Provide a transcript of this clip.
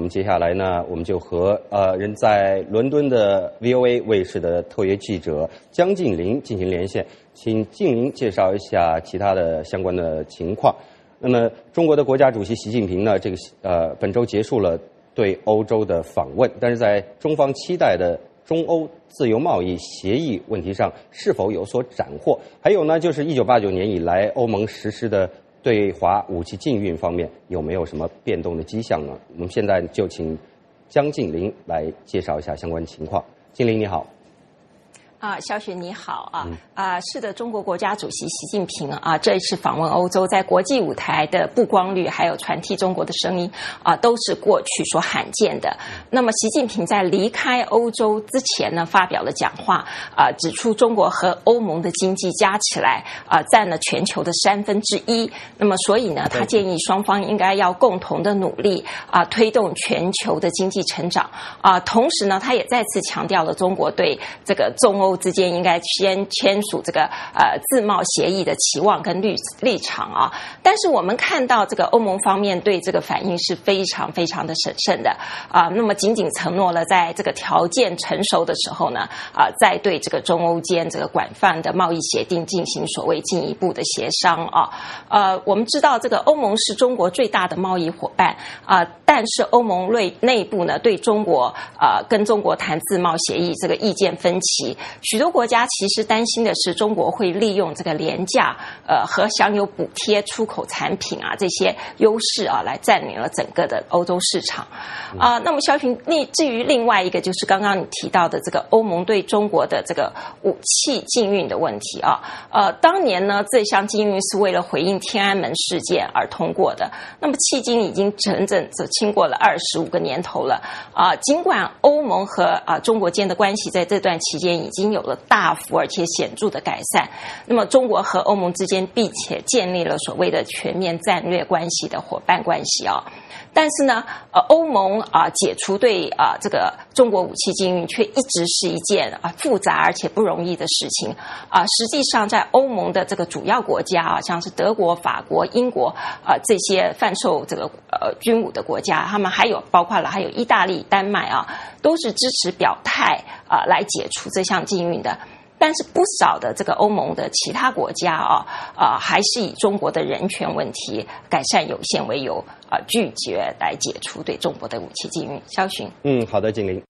么接下来呢，我们就和人在伦敦的 VOA 卫视的特约记者江静玲进行连线，请静玲介绍一下其他的相关的情况。那么，中国的国家主席习近平呢，本周结束了对欧洲的访问，但是在中方期待的中欧自由贸易协议问题上是否有所斩获？还有呢，就是1989年以来欧盟实施的对华武器禁运方面有没有什么变动的迹象呢？我们现在就请江静玲来介绍一下相关情况。静玲你好。 肖雪你好是的，中国国家主席习近平这一次访问欧洲，在国际舞台的曝光率还有传递中国的声音都是过去所罕见的。那么习近平在离开欧洲之前呢，发表了讲话指出中国和欧盟的经济加起来占了全球的1/3。那么所以呢，他建议双方应该要共同的努力推动全球的经济成长同时呢，他也再次强调了中国对这个中欧之间应该先签署这个自贸协议的期望跟立场但是我们看到这个欧盟方面对这个反应是非常非常的审慎的那么仅仅承诺了在这个条件成熟的时候呢再对这个中欧间这个广泛的贸易协定进行所谓进一步的协商我们知道这个欧盟是中国最大的贸易伙伴但是欧盟内部呢对中国跟中国谈自贸协议这个意见分歧。许多国家其实担心的是中国会利用这个廉价和享有补贴出口产品这些优势来占领了整个的欧洲市场那么肖群，至于另外一个就是刚刚你提到的这个欧盟对中国的这个武器禁运的问题当年呢这项禁运是为了回应天安门事件而通过的，那么迄今已经整整经过了25个年头了尽管欧盟和中国间的关系在这段期间已经有了大幅而且显著的改善，那么中国和欧盟之间并且建立了所谓的全面战略关系的伙伴关系但是呢欧盟解除对这个中国武器禁运却一直是一件复杂而且不容易的事情实际上在欧盟的这个主要国家像是德国、法国、英国这些贩售这个军武的国家，他们包括了还有意大利、丹麦都是支持表态来解除这项禁运的。但是不少的这个欧盟的其他国家还是以中国的人权问题改善有限为由拒绝来解除对中国的武器禁运。肖群。 好的，静玲。